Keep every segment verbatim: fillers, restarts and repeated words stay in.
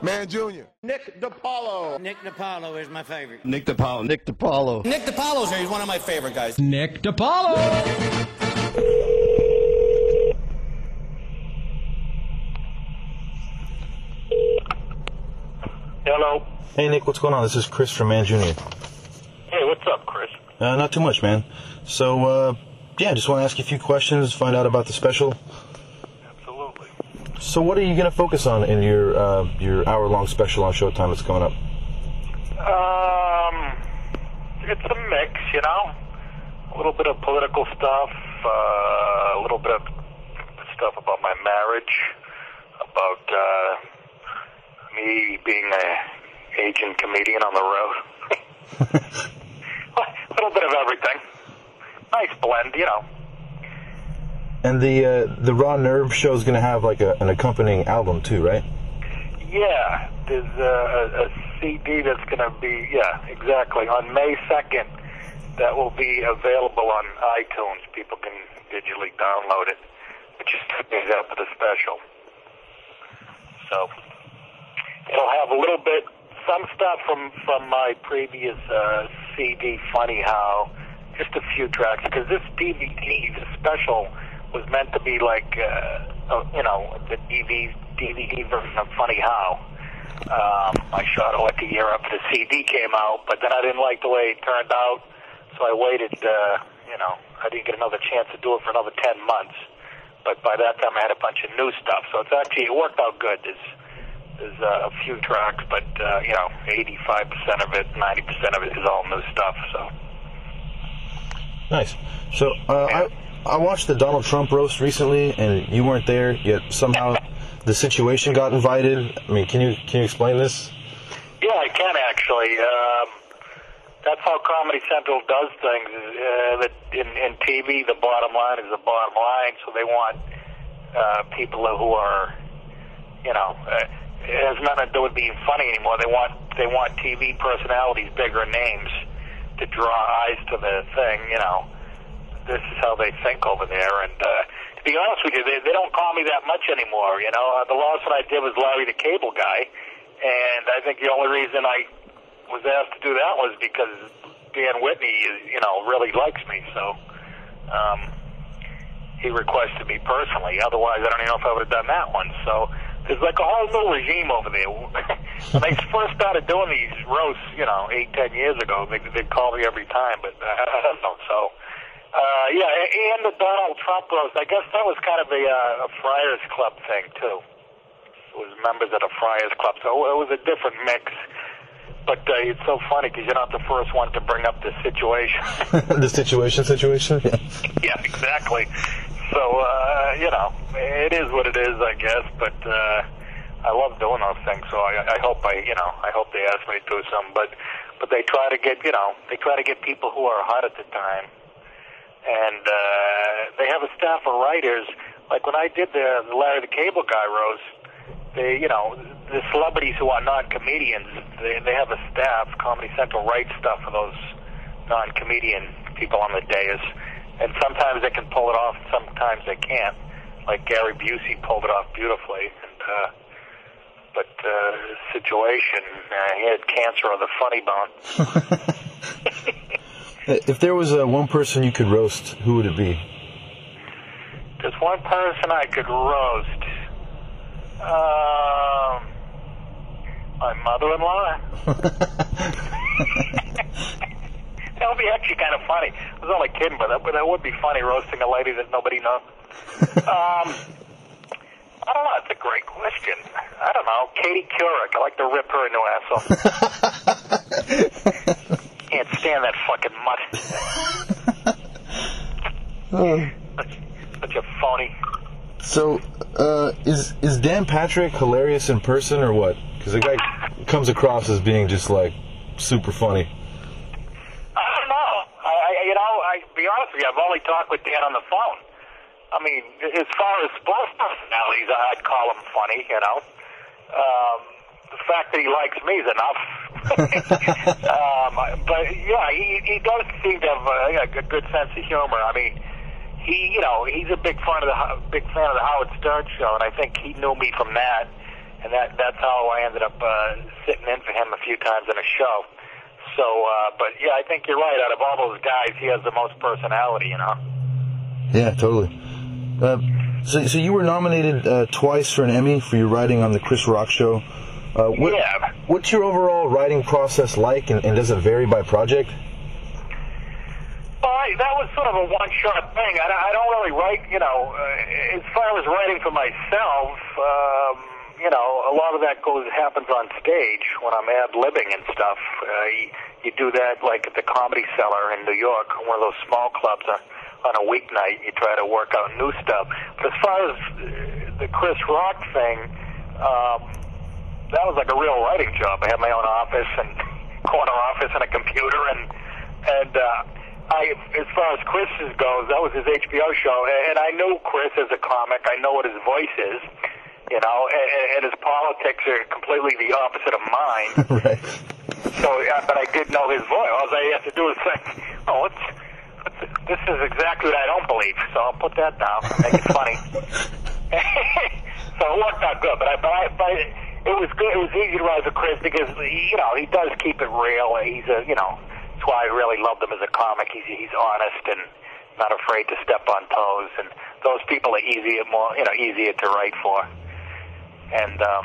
Man Junior Nick DiPaolo. Nick DiPaolo is my favorite. Nick DiPaolo. Nick DiPaolo. Nick DiPaolo's here. He's one of my favorite guys. Nick DiPaolo. Hello. Hey, Nick, what's going on? This is Chris from Man Junior Hey, what's up, Chris? Uh, not too much, man. So, uh, yeah, just want to ask you a few questions, find out about the special. Absolutely. So what are you going to focus on in your uh, your hour-long special on Showtime that's coming up? Um, it's a mix, you know? A little bit of political stuff, uh, a little bit of stuff about my marriage, about uh, me being a Asian comedian on the road. A little bit of everything. Nice blend, you know. And the uh, the Raw Nerve show is going to have like a, an accompanying album too, right? Yeah, there's a, a C D that's going to be, yeah, exactly, on May second. That will be available on iTunes. People can digitally download it, which is two days after the special. So it'll have a little bit, some stuff from, from my previous uh, C D, Funny How, just a few tracks, because this D V D, the special, was meant to be like, uh, uh, you know, the D V D version of Funny How. Um, I shot it like a year after the C D came out, but then I didn't like the way it turned out, so I waited, uh, you know, I didn't get another chance to do it for another ten months. But by that time, I had a bunch of new stuff, so it's actually, it worked out good. There's, there's uh, a few tracks, but, uh, you know, eighty-five percent of it, ninety percent of it is all new stuff, so. Nice. So, uh, I, I watched the Donald Trump roast recently, and you weren't there, yet somehow the Situation got invited. I mean, can you can you explain this? Yeah, I can actually. Um, that's how Comedy Central does things. Uh, that in, in T V, the bottom line is the bottom line, so they want uh, people who are, you know, uh, it has nothing to do with being funny anymore. They want they want T V personalities, bigger names, to draw eyes to the thing, you know. This is how they think over there, and uh, to be honest with you, they, they don't call me that much anymore, you know. Uh, the last one I did was Larry the Cable Guy, and I think the only reason I was asked to do that was because Dan Whitney, you know, really likes me, so um, he requested me personally. Otherwise, I don't even know if I would have done that one, so there's like a whole new regime over there. When they first started doing these roasts, you know, eight, ten years ago, they, they'd call me every time, but I don't know, so... Uh, yeah, and the Donald Trump roast, I guess that was kind of a, uh, a Friars Club thing, too. It was members of the Friars Club, so it was a different mix. But uh, it's so funny because you're not the first one to bring up the situation. The situation situation? Yeah, yeah exactly. So, uh, you know, it is what it is, I guess, but uh, I love doing those things, so I, I hope I, you know, I hope they ask me to do some, but, but they try to get, you know, they try to get people who are hot at the time. And uh, they have a staff of writers. Like when I did the, the Larry the Cable Guy roast, they, you know, the celebrities who are non-comedians, they, they have a staff. Comedy Central writes stuff for those non-comedian people on the dais. And sometimes they can pull it off, and sometimes they can't. Like Gary Busey pulled it off beautifully. And uh, but uh, Situation, uh, he had cancer of the funny bone. If there was uh, one person you could roast, who would it be? There's one person I could roast. Um, my mother-in-law. That would be actually kind of funny. I was only kidding, but that, but that would be funny, roasting a lady that nobody knows. Um, I don't know. It's a great question. I don't know. Katie Couric. I like to rip her a new asshole. Can't stand that fucking mutt. Oh. Such, such a phony. So, uh, is is Dan Patrick hilarious in person or what? Because the guy comes across as being just like super funny. I don't know. I, I you know, I be honest with you, I've only talked with Dan on the phone. I mean, as far as sports personalities, I'd call him funny. You know, um, the fact that he likes me is enough. um, but yeah, he he does seem to have a, a good sense of humor. I mean, he you know he's a big fan of the big fan of the Howard Stern show, and I think he knew me from that. and that that's how I ended up uh, sitting in for him a few times in a show. So, uh, but yeah, I think you're right. Out of all those guys, he has the most personality, you know. Yeah, totally. Uh, so, so you were nominated uh, twice for an Emmy for your writing on the Chris Rock Show. Uh, what, yeah. What's your overall writing process like, and, and does it vary by project? Well, I, that was sort of a one-shot thing. I, I don't really write, you know, uh, as far as writing for myself, um, you know, a lot of that goes happens on stage when I'm ad-libbing and stuff. Uh, you, you do that like at the Comedy Cellar in New York, one of those small clubs on, on a weeknight. You try to work out new stuff. But as far as the Chris Rock thing, um, that was like a real writing job. I had my own office and corner office and a computer, and and uh, I, as far as Chris's goes, that was his H B O show, and I knew Chris as a comic. I know what his voice is, you know, and, and his politics are completely the opposite of mine. Right. So, yeah, but I did know his voice. All I have to do is say, "Oh, it's, it's this is exactly what I don't believe." So I'll put that down, make it funny. So it worked out good, but I, but I, but it was good. It was easy to write for Chris because you know he does keep it real. He's a you know. That's why I really loved him as a comic. He's he's honest and not afraid to step on toes, and those people are easier, more you know, easier to write for. And um,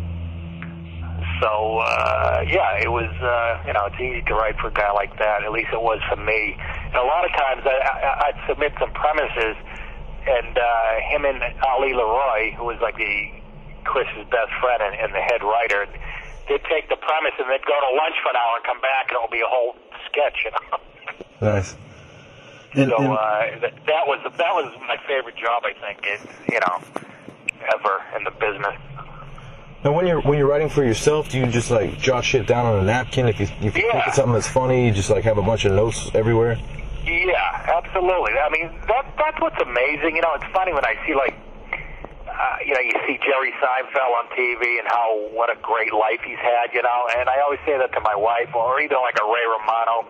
so uh, yeah, it was uh, you know, it's easy to write for a guy like that. At least it was for me. And a lot of times I, I, I'd submit some premises, and uh, him and Ali Leroy, who was like the Chris's best friend and, and the head writer, they'd take the premise and they'd go to lunch for an hour and come back, and it'll be a whole sketch, you know. Nice. And, so and, uh, that, that was that was my favorite job, I think, it, you know, ever in the business. Now, when you're when you're writing for yourself, do you just like jot shit down on a napkin? If you if you Yeah. think of something that's funny, you just like have a bunch of notes everywhere. Yeah, absolutely. I mean, that that's what's amazing. You know, it's funny when I see like. Uh, you know, you see Jerry Seinfeld on T V and how, what a great life he's had, you know, and I always say that to my wife, or even like a Ray Romano.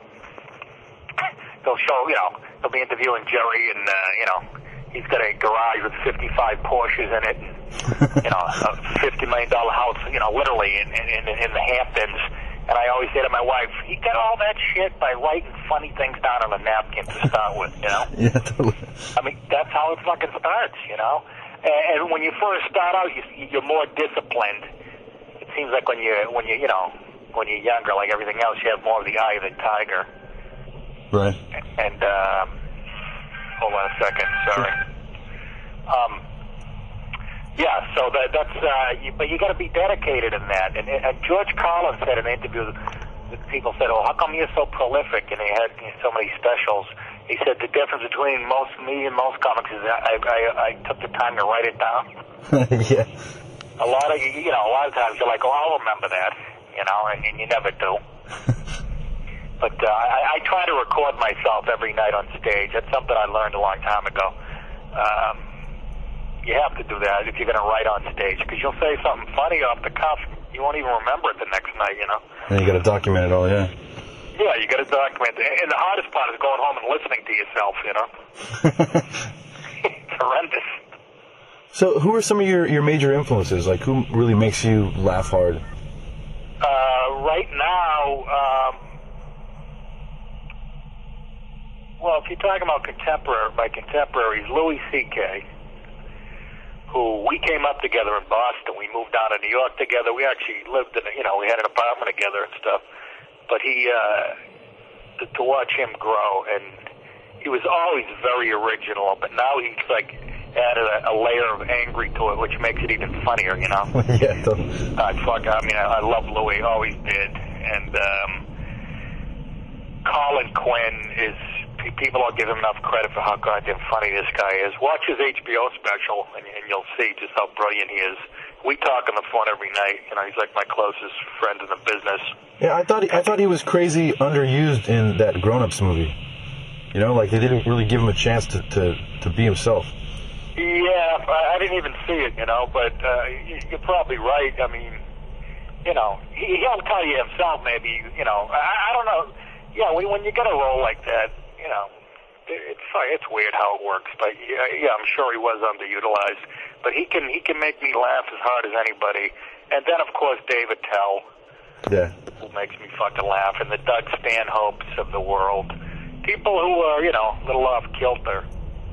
They'll show, you know, they'll be interviewing Jerry, and, uh, you know, he's got a garage with fifty-five Porsches in it, and, you know, a fifty million dollars house, you know, literally in, in, in the Hamptons. And I always say to my wife, he got all that shit by writing funny things down on a napkin to start with, you know? Yeah, totally. I mean, that's how it fucking starts, you know? And when you first start out, you, you're more disciplined. It seems like when you, when you, you know, when you're younger, like everything else, you have more of the eye of the tiger. Right. And um, hold on a second, sorry. Um, yeah, so that, that's, uh, you, but you got to be dedicated in that. And, and George Carlin said in an interview, that people said, "Oh, how come you're so prolific?" And he had you know, so many specials. He said the difference between most me and most comics is that I, I, I took the time to write it down. Yeah. A lot of you know, a lot of times you're like, "Oh, I'll remember that," you know, and, and you never do. But uh, I, I try to record myself every night on stage. That's something I learned a long time ago. Um, you have to do that if you're going to write on stage, because you'll say something funny off the cuff, you won't even remember it the next night, you know. And you got to document it all, yeah. Yeah, you got to document it. And the hardest part is going home and listening to yourself, you know. It's horrendous. So, who are some of your, your major influences? Like, who really makes you laugh hard? Uh, right now, um, well, if you're talking about contemporary, my contemporaries, Louis C K, who we came up together in Boston. We moved down to New York together. We actually lived in, you know, we had an apartment together and stuff. But he, uh, to watch him grow, and he was always very original, but now he's like added a, a layer of angry to it, which makes it even funnier, you know? Yeah, totally. Uh, fuck, I mean, I, I love Louis, always did. And um, Colin Quinn is, people don't give him enough credit for how goddamn funny this guy is. Watch his H B O special, and, and you'll see just how brilliant he is. We talk on the phone every night. You know, he's like my closest friend in the business. Yeah, I thought he, I thought he was crazy underused in that Grown Ups movie. You know, like they didn't really give him a chance to, to, to be himself. Yeah, I, I didn't even see it, you know, but uh, you, you're probably right. I mean, you know, he, he'll tell you himself maybe, you know, I, I don't know. Yeah, when, when you get a role like that, you know, it's it's weird how it works, but yeah, yeah, I'm sure he was underutilized. But he can he can make me laugh as hard as anybody. And then of course David Tell, Yeah. who makes me fucking laugh, and the Doug Stanhopes of the world, people who are you know a little off kilter.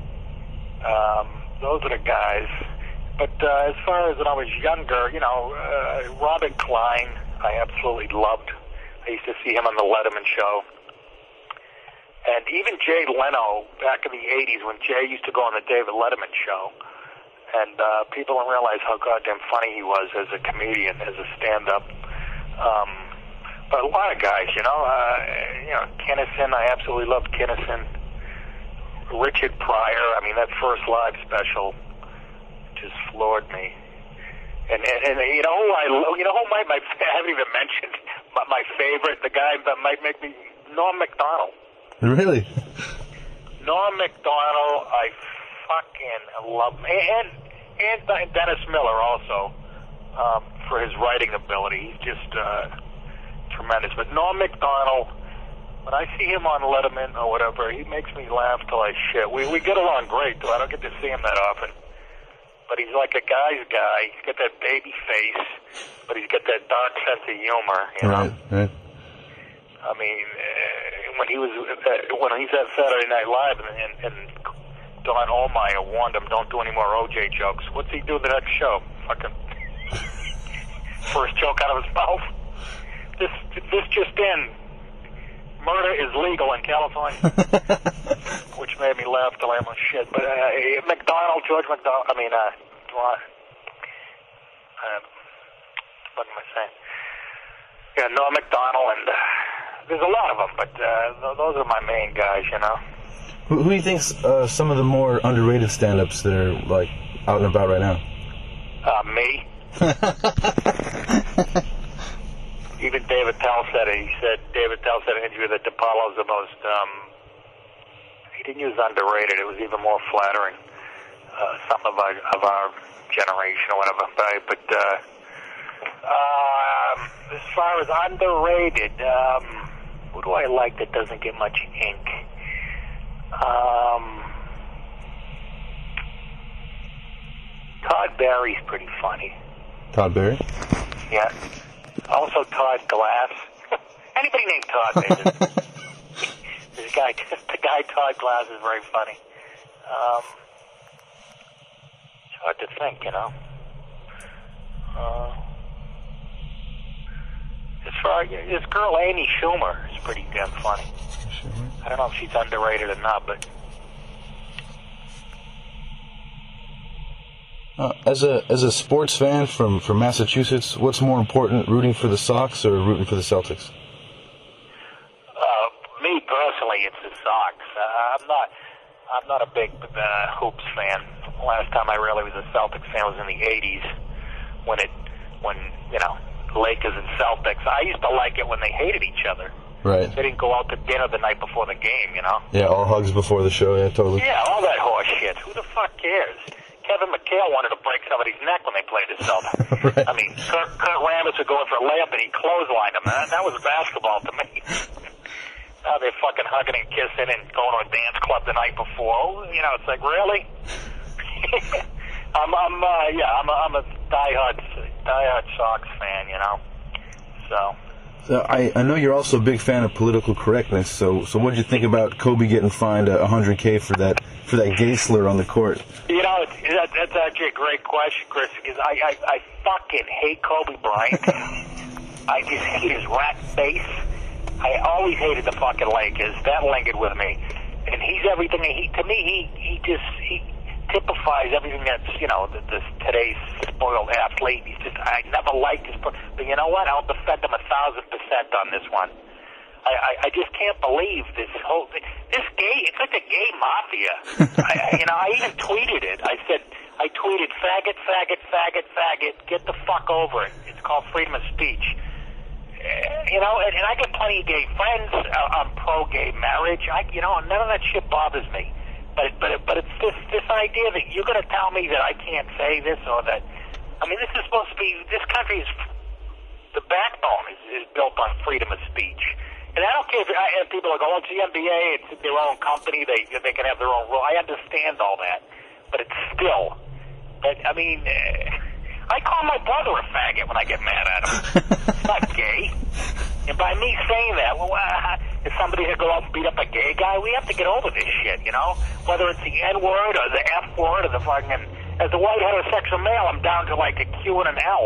Um, those are the guys. But uh, as far as when I was younger, you know, uh, Robert Klein, I absolutely loved. I used to see him on the Letterman show. And even Jay Leno, back in the eighties, when Jay used to go on the David Letterman show, and uh, people don't realize how goddamn funny he was as a comedian, as a stand-up. Um, but a lot of guys, you know, uh, you know, Kinnison, I absolutely loved Kinnison. Richard Pryor, I mean, that first live special just floored me. And, and, and you know who I, you know who might, my, I haven't even mentioned, my, my favorite, the guy that might make me, Norm Macdonald. Really? Norm Macdonald, I fucking love him. And, and Dennis Miller also, um, for his writing ability. He's just uh, tremendous. But Norm Macdonald, when I see him on Letterman or whatever, he makes me laugh till I shit. We, we get along great, too. I don't get to see him that often. But he's like a guy's guy. He's got that baby face, but he's got that dark sense of humor, you know? Right, right. I mean, uh, when he was uh, when he's at Saturday Night Live, and, and, and Don Ohlmeyer warned him, "Don't do any more O J jokes." What's he do the next show? Fucking first joke out of his mouth. This this just in: murder is legal in California, which made me laugh till I almost shit. But uh, McDonald, George McDonald. I mean, uh, what? Uh, what am I saying? Yeah, Norm Macdonald, and uh, there's a lot of them, but uh, those are my main guys, you know. Who, who do you think's uh, some of the more underrated stand-ups that are like out and about right now? Uh, me. Even David Tell said it. He said David Tell said in an interview that DePaulo's the most. Um, he didn't use underrated. It was even more flattering. Uh, some of our of our generation or whatever, but. but uh, Um, as far as underrated, um, who do I like that doesn't get much ink? Um, Todd Barry's pretty funny. Todd Barry? Yeah. Also Todd Glass. Anybody named Todd, man. This guy, the guy Todd Glass is very funny. Um, it's hard to think, you know. Uh, As far as this girl Amy Schumer is pretty damn funny. I don't know if she's underrated or not, but Uh, as a as a sports fan from, from Massachusetts, what's more important, rooting for the Sox or rooting for the Celtics? uh, me personally, it's the Sox. Uh, I'm not I'm not a big uh, hoops fan. Last time I really was a Celtics fan was in the eighties when it when you know. Lakers and Celtics. I used to like it when they hated each other. Right. They didn't go out to dinner the night before the game, you know? Yeah, all hugs before the show, yeah, totally. Yeah, all that horse shit. Who the fuck cares? Kevin McHale wanted to break somebody's neck when they played the Celtics. Right. I mean, Kurt, Kurt Rambis would go in for a layup and he clotheslined him. That, that was basketball to me. Now they're fucking hugging and kissing and going to a dance club the night before. You know, it's like, really? I'm, I'm, uh, yeah, I'm a, I'm a diehard, diehard Sox fan, you know. So. So I, I know you're also a big fan of political correctness. So so what did you think about Kobe getting fined a hundred k for that for that gay slur on the court? You know, it's, that, that's actually a great question, Chris, because I, I, I fucking hate Kobe Bryant. I just hate his rat face. I always hated the fucking Lakers. That lingered with me, and he's everything. He to me, he he just he. typifies everything that's, you know, the, this today's spoiled athlete. He's just, I never liked his, but you know what? I'll defend him a thousand percent on this one. I, I, I just can't believe this whole, this gay, it's like a gay mafia. I, I, you know, I even tweeted it. I said, I tweeted, faggot, faggot, faggot, faggot, get the fuck over it. It's called freedom of speech. Uh, you know, and, and I get plenty of gay friends. Uh, I'm pro-gay marriage. I, you know, none of that shit bothers me. But but but it's this this idea that you're going to tell me that I can't say this or that. I mean, this is supposed to be, this country is, the backbone is, is built on freedom of speech. And I don't care if, I, if people are going, oh, it's the N B A, it's their own company, they they can have their own rule. I understand all that. But it's still, but, I mean, uh, I call my brother a faggot when I get mad at him. It's not gay. And by me saying that, well, uh, if somebody had to go out and beat up a gay guy, we have to get over this shit, you know? Whether it's the N-word or the F-word or the fucking... As a white heterosexual male, I'm down to like a Q and an L.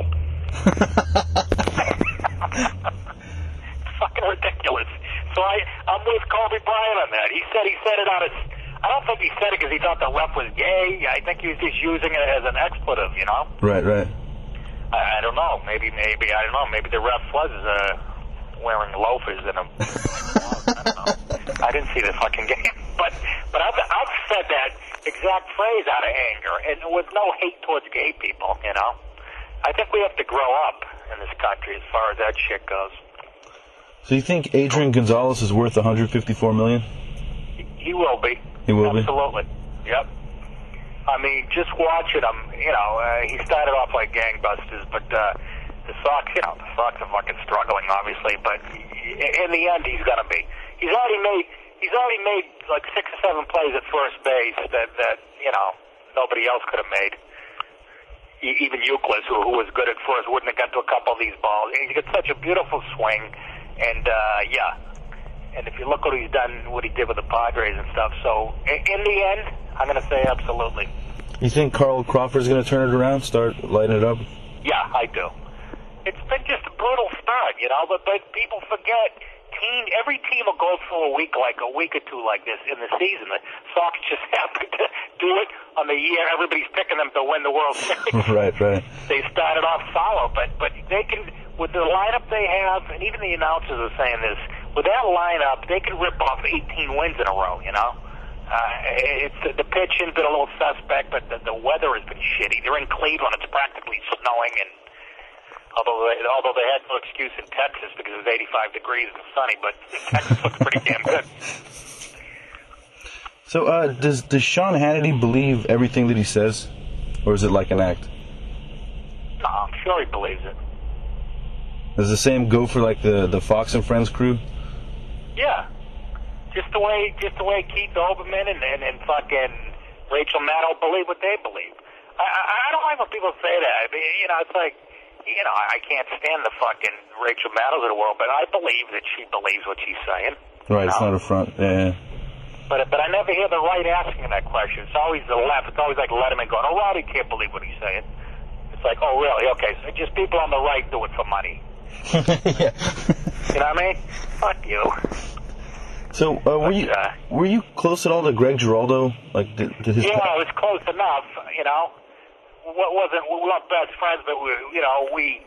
It's fucking ridiculous. So I, I'm with Kobe Bryant on that. He said he said it out of... I don't think he said it because he thought the ref was gay. I think he was just using it as an expletive, you know? Right, right. I, I don't know. Maybe, maybe, I don't know. Maybe the ref was... Uh, wearing loafers in them. I don't know. I didn't see the fucking game. But but I've, I've said that exact phrase out of anger, and with no hate towards gay people, you know. I think we have to grow up in this country as far as that shit goes. So you think Adrian Gonzalez is worth one hundred fifty-four million dollars? He, he will be. He will Absolutely. be? Absolutely. Yep. I mean, just watching him, you know, uh, he started off like gangbusters, but... Uh, The Sox, you know, the Sox are fucking struggling, obviously, but in the end, he's gonna be. He's already made. He's already made like six or seven plays at first base that that you know nobody else could have made. Even Euclid, who, who was good at first, wouldn't have got to a couple of these balls. He's got such a beautiful swing, and uh, yeah. And if you look what he's done, what he did with the Padres and stuff, so in, in the end, I'm gonna say absolutely. You think Carl Crawford's gonna turn it around, start lighting it up? Yeah, I do. It's been just a brutal start, you know, but, but people forget, team, every team will go through a week, like a week or two like this in the season. The Sox just happen to do it on the year everybody's picking them to win the World Series. Right, right. They started off sour, but, but they can, with the lineup they have, and even the announcers are saying this, with that lineup, they can rip off eighteen wins in a row, you know? Uh, it's the pitching's been a little suspect, but the, the weather has been shitty. They're in Cleveland, it's practically snowing, and Although they, although they had no excuse in Texas because it was eighty-five degrees and sunny, but Texas looks pretty damn good. So, uh, does does Sean Hannity believe everything that he says, or is it like an act? No, I'm sure he believes it. Does the same go for like the, the Fox and Friends crew? Yeah, just the way just the way Keith Olbermann and, and, and fucking Rachel Maddow believe what they believe. I, I I don't like when people say that. I mean, you know, it's like. You know, I can't stand the fucking Rachel Maddows of the world, but I believe that she believes what she's saying. Right, it's know? not a front. Yeah. But but I never hear the right asking that question. It's always the left. It's always like Letterman going, "Oh, Rowdy can't believe what he's saying." It's like, "Oh, really? Okay, so just people on the right do it for money." Yeah. You know what I mean? Fuck you. but, So, uh, were you uh, were you close at all to Greg Giraldo? Like, did, did his yeah, it was close enough. You know. What wasn't we weren't best friends, but we, you know, we,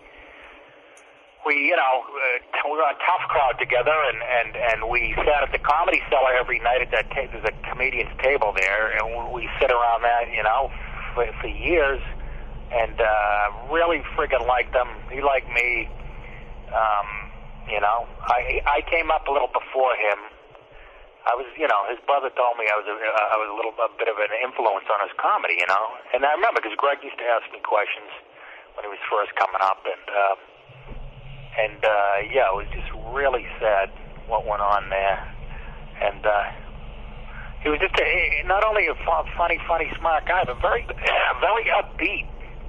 we, you know, uh, we were on Tough Crowd together, and, and, and we sat at the Comedy Cellar every night at that ta- there's a comedian's table there, and we sit around that, you know, for, for years, and uh, really friggin' liked him. He liked me. Um, you know, I I came up a little before him. I was, you know, his brother told me I was a, I was a little a bit of an influence on his comedy, you know. And I remember because Greg used to ask me questions when he was first coming up, and uh, and uh, yeah, it was just really sad what went on there. And uh, he was just a, not only a funny, funny, smart guy, but very, very upbeat,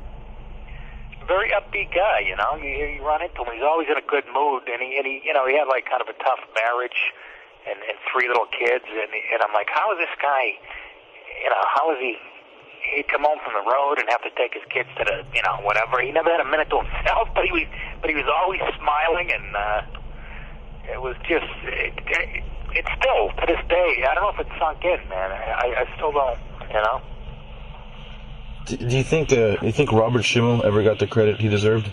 very upbeat guy. You know, you, you run into him, he's always in a good mood, and he, and he, you know, he had like kind of a tough marriage. And, and three little kids, and, and I'm like, how is this guy, you know, how is he, he'd come home from the road and have to take his kids to the, you know, whatever. He never had a minute to himself, but he was, but he was always smiling, and uh, it was just, it, it, it's still, to this day, I don't know if it's sunk in, man. I, I still don't, you know. Do, do you think, uh, you think Robert Schimmel ever got the credit he deserved?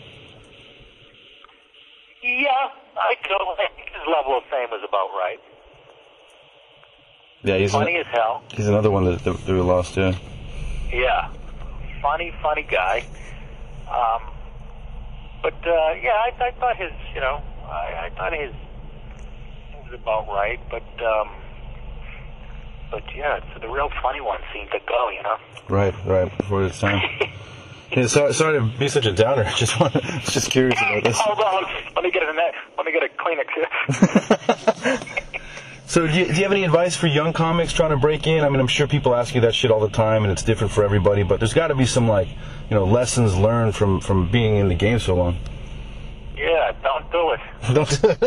Yeah, I do. I think his level of fame is about right. Yeah, he's funny an, as hell. He's another one that, that we lost, yeah. Yeah, funny, funny guy. Um, but uh, yeah, I, I thought his, you know, I, I thought his was about right. But um, but yeah, so the real funny ones seem to go, you know. Right, right, before his time. Yeah, sorry, sorry to be such a downer. Just want, just curious about this. Hold on, let me get a net. Let me get a Kleenex here. So, do you, do you have any advice for young comics trying to break in? I mean, I'm sure people ask you that shit all the time, and it's different for everybody. But there's got to be some, like, you know, lessons learned from from being in the game so long. Yeah, don't do it. Don't do it.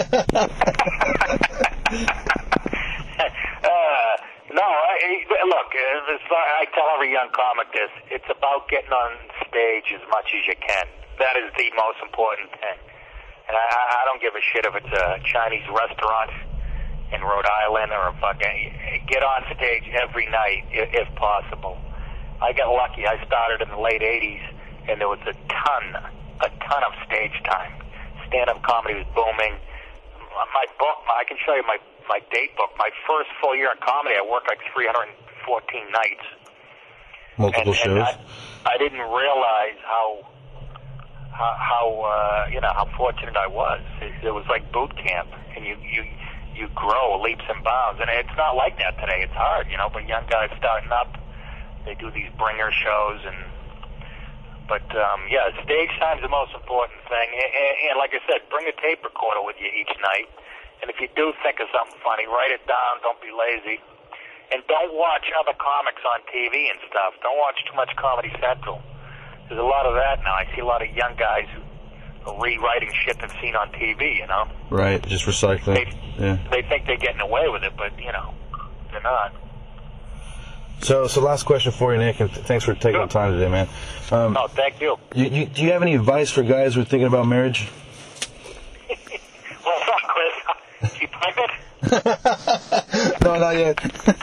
uh, no, I, look, I tell every young comic this. It's about getting on stage as much as you can. That is the most important thing. And I, I don't give a shit if it's a Chinese restaurant in Rhode Island or a fucking... Get on stage every night if, if possible. I got lucky. I started in the late eighties, and there was a ton, a ton of stage time. Stand-up comedy was booming. My book, I can show you my, my date book. My first full year in comedy, I worked like three hundred fourteen nights. Multiple and, shows. And I, I didn't realize how, how, how uh, you know, how fortunate I was. It, it was like boot camp, and you, you, you grow leaps and bounds. And it's not like that today. It's hard, you know. But young guys starting up, they do these bringer shows and. But, um, yeah, stage time's the most important thing. And, and, and like I said, bring a tape recorder with you each night. And if you do think of something funny, write it down. Don't be lazy. And don't watch other comics on T V and stuff. Don't watch too much Comedy Central. There's a lot of that now. I see a lot of young guys who are rewriting shit they've seen on T V, you know? Right, just recycling. They, yeah. they think they're getting away with it, but, you know, they're not. So, so last question for you, Nick, and th- thanks for taking Sure. the time today, man. Um, No, thank you. you, you. Do you have any advice for guys who are thinking about marriage? What's up, Chris? She pregnant? No, not yet.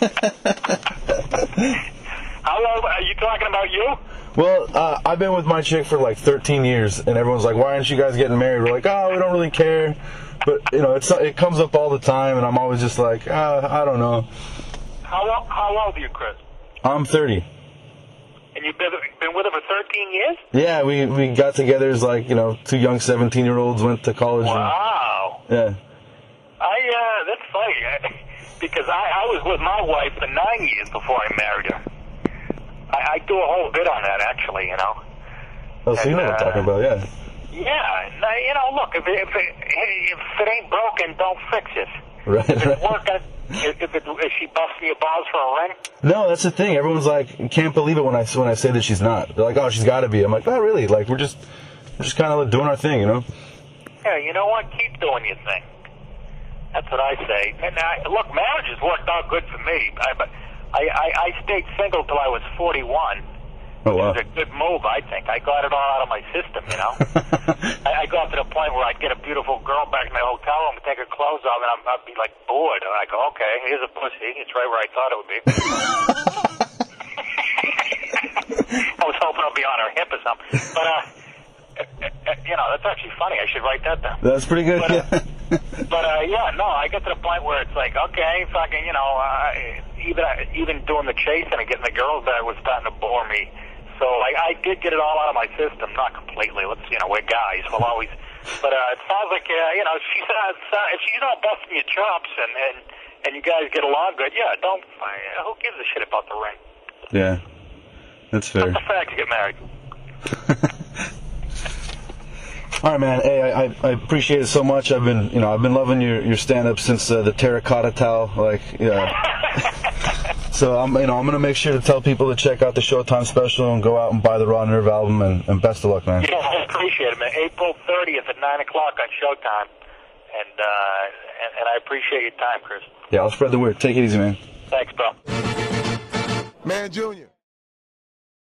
How old are you talking about you? Well, uh, I've been with my chick for like thirteen years, and everyone's like, "Why aren't you guys getting married?" We're like, "Oh, we don't really care," but you know, it's it comes up all the time, and I'm always just like, uh, "I don't know." How old, how old are you, Chris? I'm thirty. And you've been been with her for thirteen years? Yeah, we we got together as like you know two young seventeen year olds, went to college. Wow. And, yeah. I uh, that's funny because I, I was with my wife for nine years before I married her. I, I do a whole bit on that, actually, you know. Oh, so you know And, what I'm talking uh, about, yeah. Yeah, and, uh, you know, look, if it, if, it, if it ain't broken, don't fix it. Right. If it's right. working, if, if, it, if she busting your balls for a ring? No, that's the thing. Everyone's like, can't believe it when I when I say that she's not. They're like, oh, she's got to be. I'm like, not really. Like, we're just we're just kind of doing our thing, you know. Yeah, you know what? Keep doing your thing. That's what I say. And I, look, marriage has worked out good for me. I, but I, I, I stayed single till I was forty-one. Oh, wow. It was a good move, I think. I got it all out of my system, you know. I, I got to the point where I'd get a beautiful girl back in my hotel room, take her clothes off, and I'd, I'd be like bored. And I go, okay, here's a pussy. It's right where I thought it would be. I was hoping it'd be on her hip or something. But, uh, you know, that's actually funny. I should write that down. That's pretty good. But, uh, but uh, yeah, no, I get to the point where it's like, okay, fucking, you know, uh, even even doing the chasing and getting the girls back was starting to bore me. So, like, I did get it all out of my system, not completely. Let's, you know, we're guys. We'll always. But uh, it sounds like, uh, you know, she's not, if she's not busting your chops and, and and you guys get along good, yeah, don't. Uh, who gives a shit about the ring? Yeah, that's fair. That's the fact you get married. All right, man. Hey, I, I, I appreciate it so much. I've been, you know, I've been loving your, your stand-up since uh, the terracotta towel. Like, yeah. So I'm, you know, I'm gonna make sure to tell people to check out the Showtime special and go out and buy the Raw Nerve album. And, and best of luck, man. Yeah, I appreciate it, man. April thirtieth at nine o'clock on Showtime, and uh, and, and I appreciate your time, Chris. Yeah, I'll spread the word. Take it easy, man. Thanks, bro. Man, Junior